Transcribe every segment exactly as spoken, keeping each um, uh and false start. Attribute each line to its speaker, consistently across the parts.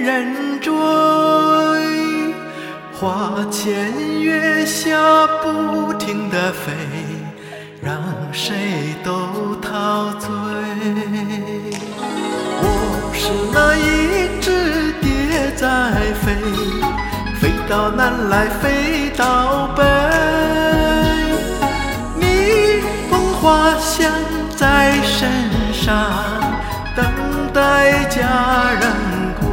Speaker 1: 人追，花前月下不停地飞，让谁都陶醉。我是那一只蝶在飞，飞到南来飞到北，你捧花香在身上，等待佳人归。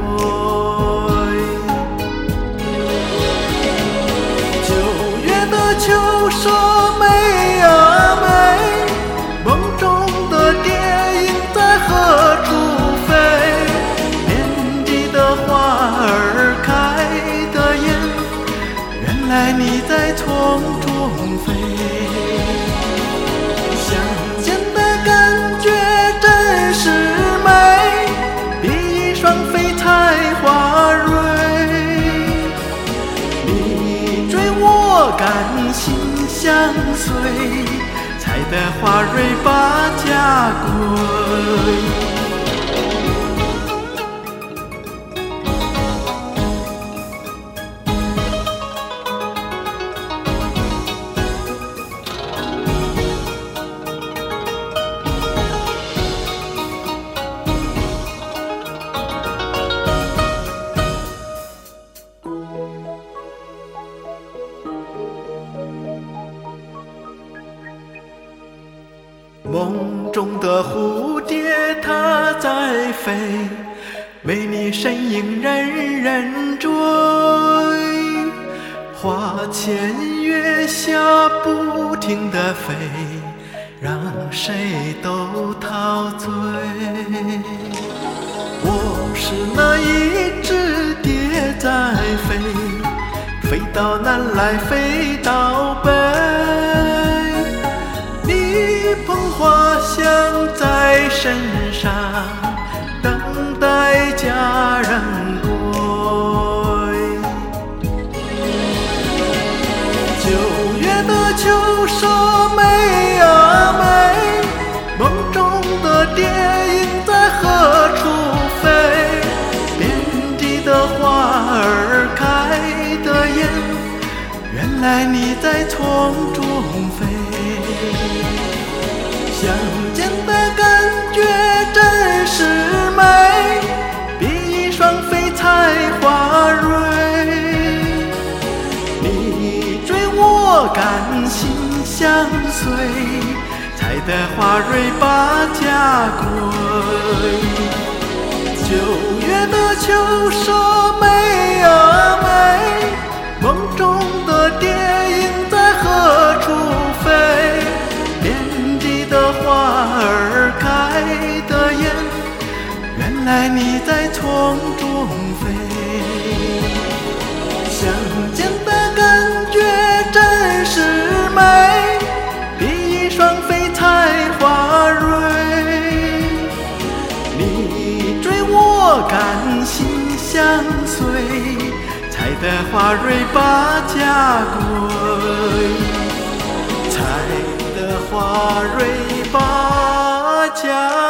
Speaker 1: 九月的秋说美啊美，梦中的蝶影在何处飞？遍地的花儿开得艳，原来你在丛中飞。相见的感觉真是美，比一双飞采花蕊。你追我赶心相随，采得花蕊把家归。梦中的蝴蝶它在飞，美丽身影人人追。花前月下不停地飞，让谁都陶醉。我是那一只蝶在飞，飞到南来飞到北，你捧花香在身上，等待佳人归。九月的秋说美啊美，梦中的蝶影在何处飞？遍地的花儿开得艳，原来你在丛中飞。相见的感觉真是美，比一双飞采花蕊。你追我赶心相随，采得花蕊把家归。九月的秋说美啊美，梦中的蝶影在何处飞？花儿开得艳，原来你在丛中飞。相见的感觉真是美，比一双飞采花蕊。你追我赶心相随，采得花蕊把家归。采得花蕊把家